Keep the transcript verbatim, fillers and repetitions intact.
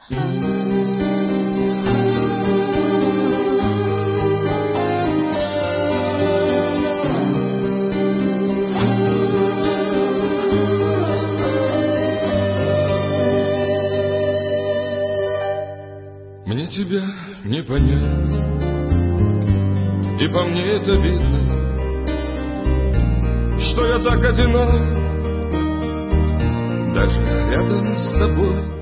Мне тебя не понять, и по мне это видно, что я так одинок, даже рядом с тобой.